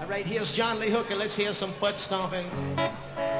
All right, here's John Lee Hooker. Let's hear some foot stomping.